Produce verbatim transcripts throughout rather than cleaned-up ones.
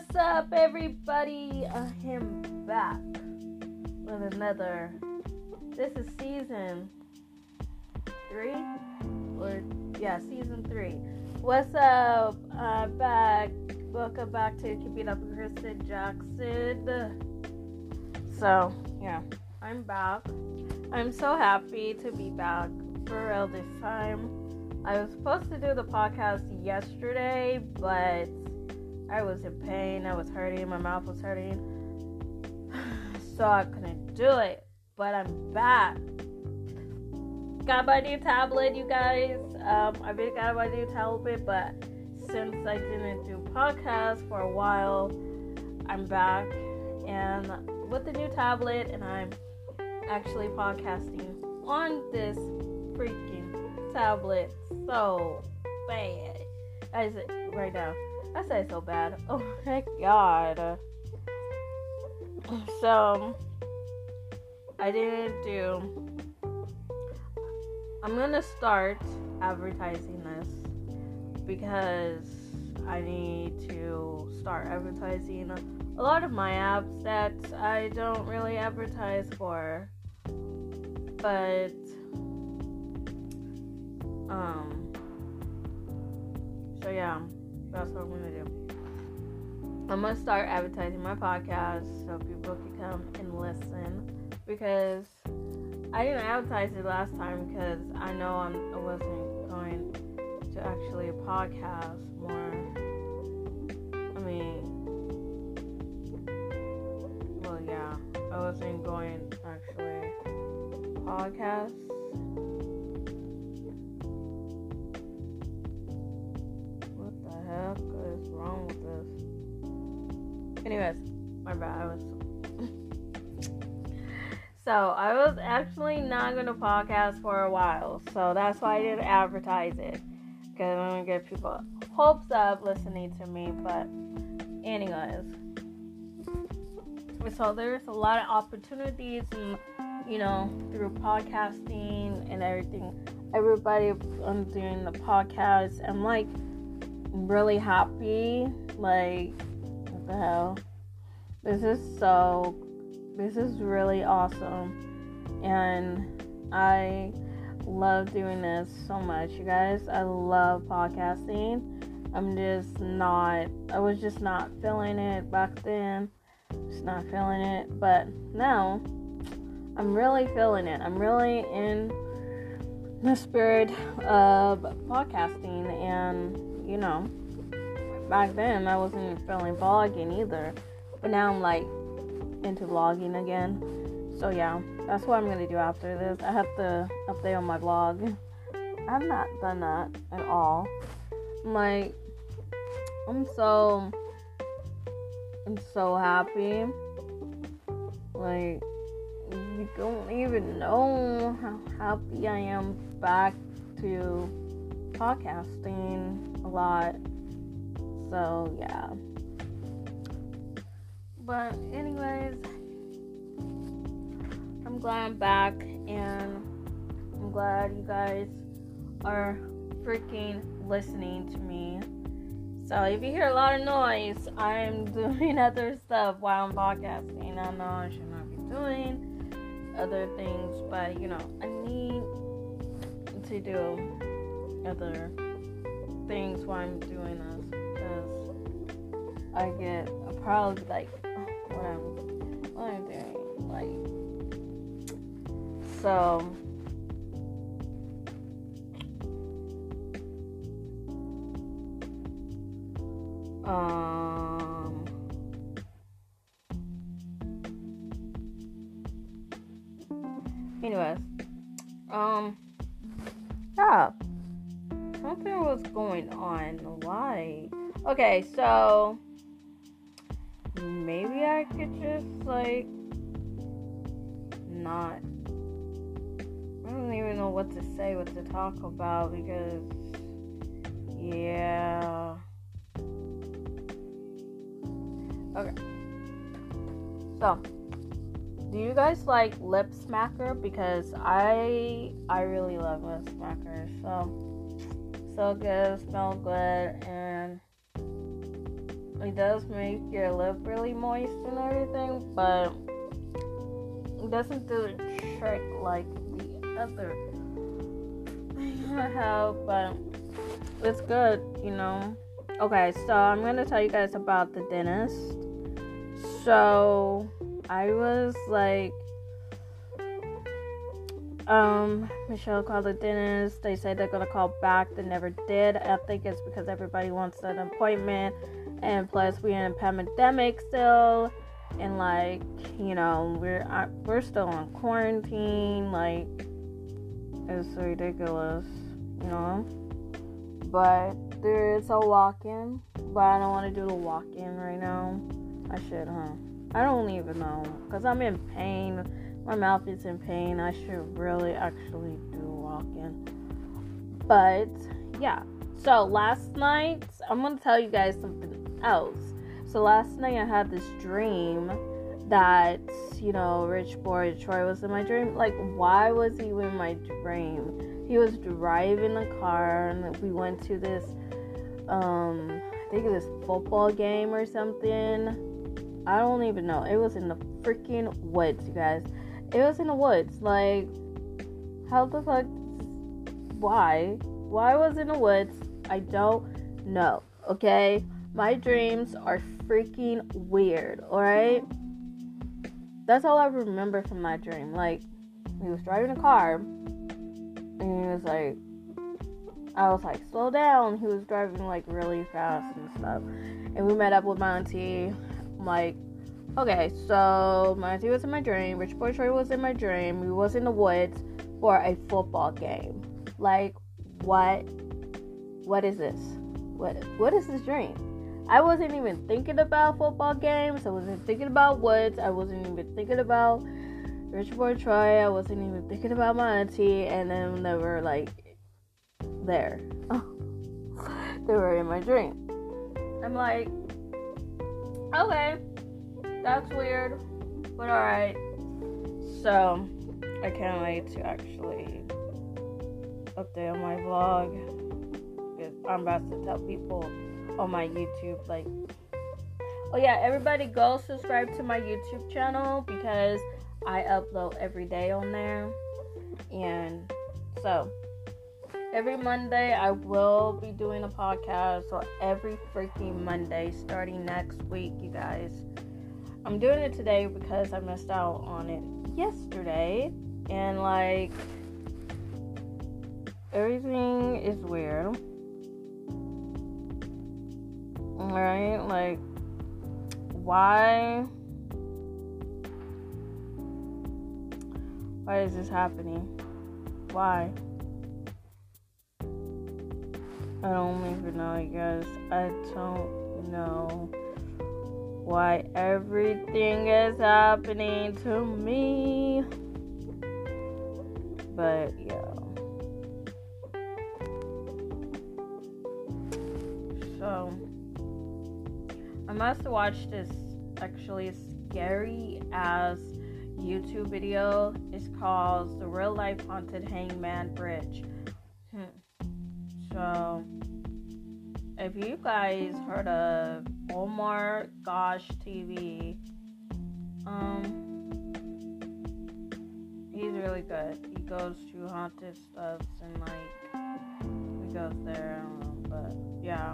What's up, everybody? I am back with another. This is season three, or yeah, season three. What's up? I'm back. Welcome back to Keep It Up with Kristen Jackson. So yeah, I'm back. I'm so happy to be back for real this time. I was supposed to do the podcast yesterday, but I was in pain. I was hurting. My mouth was hurting. So I couldn't do it. But I'm back. Got my new tablet, you guys. Um, I've been got my new tablet, but since I didn't do podcasts for a while, I'm back. And with the new tablet, and I'm actually podcasting on this freaking tablet. So bad. I say right now. I say so bad. Oh my god. So I didn't do. I'm gonna start advertising this because I need to start advertising a lot of my apps that I don't really advertise for. But um so yeah, that's what I'm gonna do. I'm gonna start advertising my podcast so people can come and listen, because I didn't advertise it last time because I know I'm, I wasn't going to actually podcast more. I mean, well, yeah, I wasn't going to actually podcast. What the heck is wrong with this? Anyways, my bad. I was so I was actually not gonna podcast for a while, so that's why I didn't advertise it, because I'm gonna get people hopes of listening to me. But anyways, so there's a lot of opportunities, and you know, through podcasting and everything. Everybody I'm doing the podcast, I'm like really happy. Like, what the hell? This is so, this is really awesome. And I love doing this so much, you guys. I love podcasting. I'm just not, I was just not feeling it back then. Just not feeling it. But now, I'm really feeling it. I'm really in the spirit of podcasting. And, you know, back then I wasn't feeling vlogging either. But now I'm like into vlogging again. So yeah, that's what I'm going to do after this. I have to update on my vlog. I have not done that at all. I'm like, I'm so, I'm so happy. Like, you don't even know how happy I am back to podcasting a lot. So yeah. But anyways, I'm glad I'm back, and I'm glad you guys are freaking listening to me. So if you hear a lot of noise, I'm doing other stuff while I'm podcasting. I know I should not be doing other things, but you know, I need to do other things while I'm doing this, because I get a probably like what I'm what I'm doing, like, so um anyways um yeah, something was going on. Why? Okay, so maybe I could just, like, not, I don't even know what to say, what to talk about, because, yeah. Okay. So, do you guys like lip smacker? Because I, I really love lip smackers. So, so good, smell good, and it does make your lip really moist and everything, but it doesn't do the trick like the other thing I have, but it's good, you know. Okay, so I'm gonna tell you guys about the dentist. So I was like, um, Michelle called the dentist. They said they're gonna call back. They never did. I think it's because everybody wants an appointment, and plus we're in a pandemic still, and like, you know, we're uh, we're still on quarantine. Like, it's ridiculous, you know. But there is a walk-in, but I don't want to do the walk-in right now. I should, huh? I don't even know, because I'm in pain. My mouth is in pain. I should really actually do a walk-in. But, yeah. So, last night, I'm going to tell you guys something else. So, last night I had this dream that, you know, Rich Boy Troy was in my dream. Like, why was he in my dream? He was driving the car, and we went to this, um, I think it was football game or something. I don't even know. It was in the freaking woods, you guys. It was in the woods. Like, how the fuck? Why? Why was it in the woods? I don't know. Okay? My dreams are freaking weird, alright? That's all I remember from my dream. Like, he was driving a car, and he was like, I was like, slow down. He was driving like really fast and stuff. And we met up with my auntie. I'm like, okay, so my auntie was in my dream. Rich Boy Troy was in my dream. We was in the woods for a football game. Like, what? What is this? What? What is this dream? I wasn't even thinking about football games. I wasn't thinking about woods. I wasn't even thinking about Rich Boy Troy. I wasn't even thinking about my auntie. And then they were like, there. They were in my dream. I'm like, okay, that's weird, but alright. So, I can't wait to actually update on my vlog. I'm about to tell people on my YouTube, like, oh yeah, everybody go subscribe to my YouTube channel because I upload every day on there. And so, every Monday, I will be doing a podcast. So every freaking Monday, starting next week, you guys. I'm doing it today because I missed out on it yesterday. And, like, everything is weird. Alright? Like, why? Why is this happening? Why? I don't even know, you guys. I don't know why everything is happening to me. But, yeah. So, I must have watched this actually scary ass YouTube video. It's called The Real Life Haunted Hangman Bridge. Hmm. So, if you guys heard of Omar Gosh T V, um, he's really good. He goes to haunted stuff and like, he goes there, I don't know, but yeah.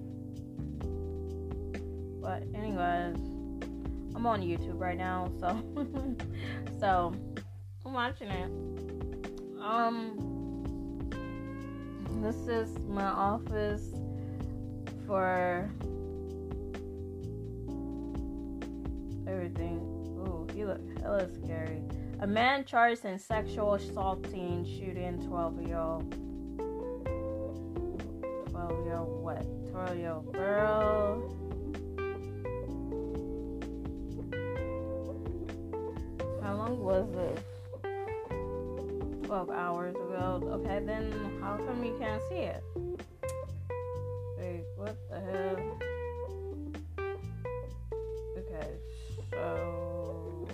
But anyways, I'm on YouTube right now, so, so, I'm watching it. Um, This is my office for everything. Ooh, he look hella scary. A man charged in sexual assaulting, shooting twelve-year-old. twelve-year-old what? twelve-year-old girl. How long was this? twelve hours ago. Okay, then how come you can't see it? Wait, what the hell? Okay, so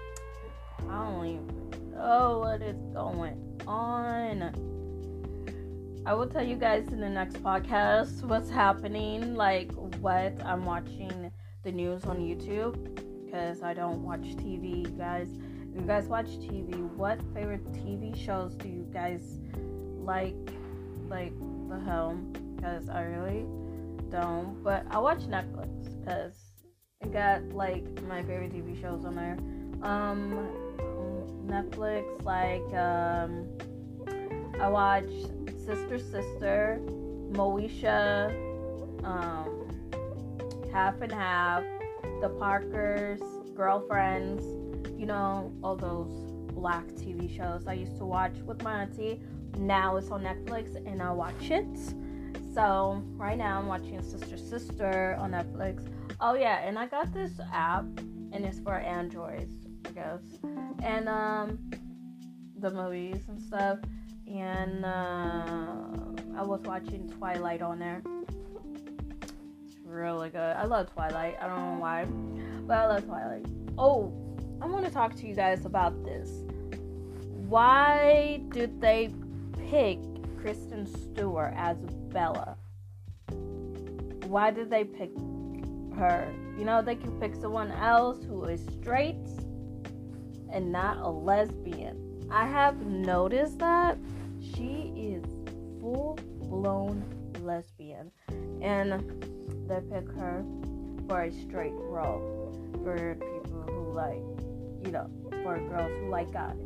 I don't even know what is going on. I will tell you guys in the next podcast what's happening, like what I'm watching the news on YouTube, because I don't watch T V, you guys. If you guys watch T V, what favorite T V shows do you guys like? Like the hell? Because I really don't. But I watch Netflix because it got like my favorite T V shows on there. Um, Netflix, like um, I watch Sister Sister, Moesha, um, Half and Half, The Parkers, Girlfriends, you know, all those black T V shows I used to watch with my auntie. Now it's on Netflix and I watch it. So right now I'm watching Sister Sister on Netflix. Oh yeah, and I got this app and it's for Androids, I guess. And um, the movies and stuff. And uh, I was watching Twilight on there. It's really good. I love Twilight. I don't know why, but I love Twilight. Oh, I want to talk to you guys about this. Why did they pick Kristen Stewart as Bella? Why did they pick her? You know, they can pick someone else who is straight and not a lesbian. I have noticed that she is full-blown lesbian, and they pick her for a straight role for people who like, you know, for girls who like guys.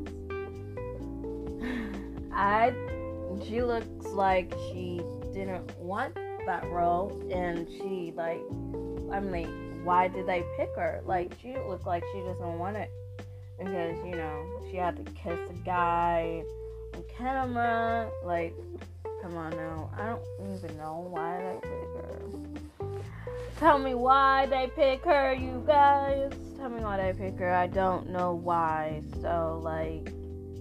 I, she looks like she didn't want that role, and she like, I mean, why did they pick her? Like, she looked like she doesn't want it. Because, you know, she had to kiss a guy on camera. Like, come on now. I don't even know why they pick her. Tell me why they pick her, you guys. Tell me why they pick her. I don't know why. So, like,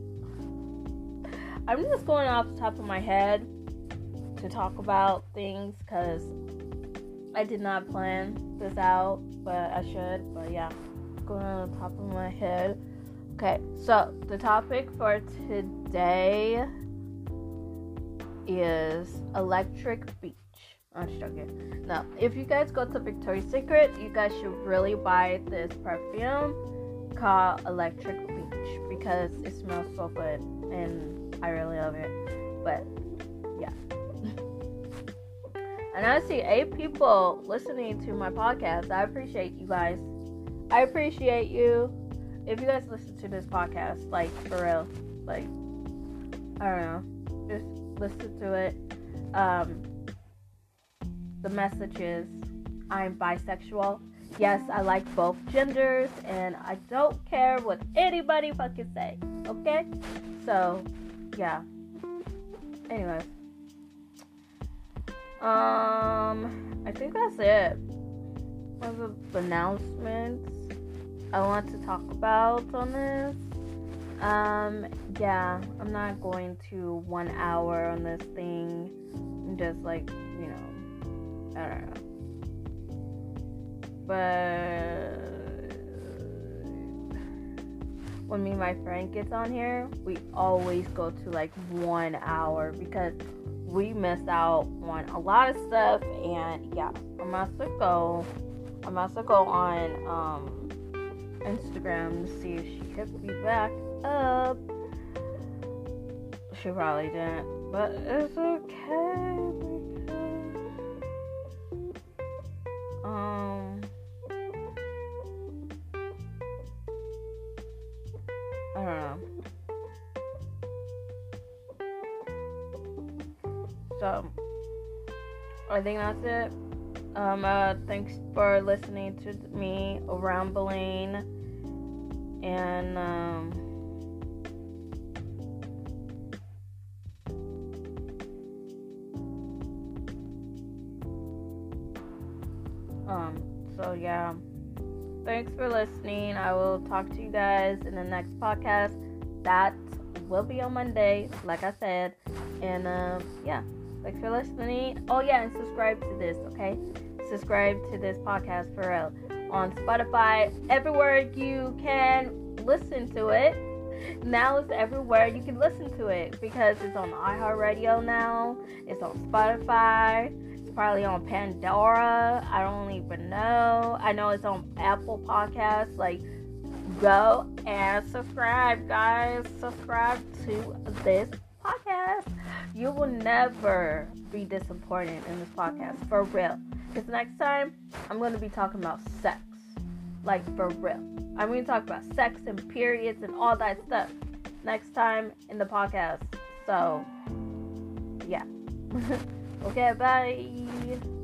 I'm just going off the top of my head to talk about things because I did not plan this out, but I should. But yeah, going on the top of my head. Okay, so the topic for today is Electric Beach. I'm just joking. No, if you guys go to Victoria's Secret, you guys should really buy this perfume called Electric Beach because it smells so good and I really love it. But yeah. And I see eight people listening to my podcast. I appreciate you guys. I appreciate you. If you guys listen to this podcast, like, for real, like, I don't know, just listen to it. Um, the message is, I'm bisexual. Yes, I like both genders, and I don't care what anybody fucking say, okay? So, yeah. Anyways. Um, I think that's it. Those are the announcements I want to talk about on this. Um, yeah, I'm not going to one hour on this thing. I'm just like, you know, I don't know. But when me and my friend gets on here, we always go to like one hour because we miss out on a lot of stuff. And yeah, I'm about to go. I'm about to go on um. Instagram to see if she hit me back up. She probably didn't, but it's okay because um I don't know. So I think that's it. Um, uh, thanks for listening to me rambling, and, um, um, so yeah, thanks for listening. I will talk to you guys in the next podcast. That will be on Monday, like I said, and, um, yeah, thanks for listening. Oh, yeah, and subscribe to this, okay? Subscribe to this podcast for real on Spotify, everywhere you can listen to it. Now it's everywhere you can listen to it because it's on iHeartRadio now. It's on Spotify. It's probably on Pandora. I don't even know. I know it's on Apple Podcasts. Like, go and subscribe, guys. Subscribe to this podcast. You will never be disappointed in this podcast, for real. Because next time, I'm going to be talking about sex. Like, for real. I'm going to talk about sex and periods and all that stuff next time in the podcast. So, yeah. Okay, bye.